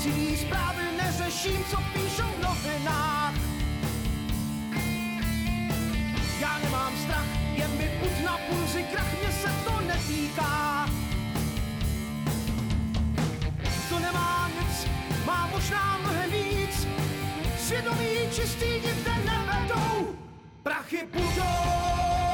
Děsivý zprávy neřeším, co píšou v novinách. Já nemám strach, je mi put na pulzi, krach, mě se to netýká. Kdo nemá nic, má možná mnohem víc. Svědomí čistý nikde nevedou, prachy půjdou.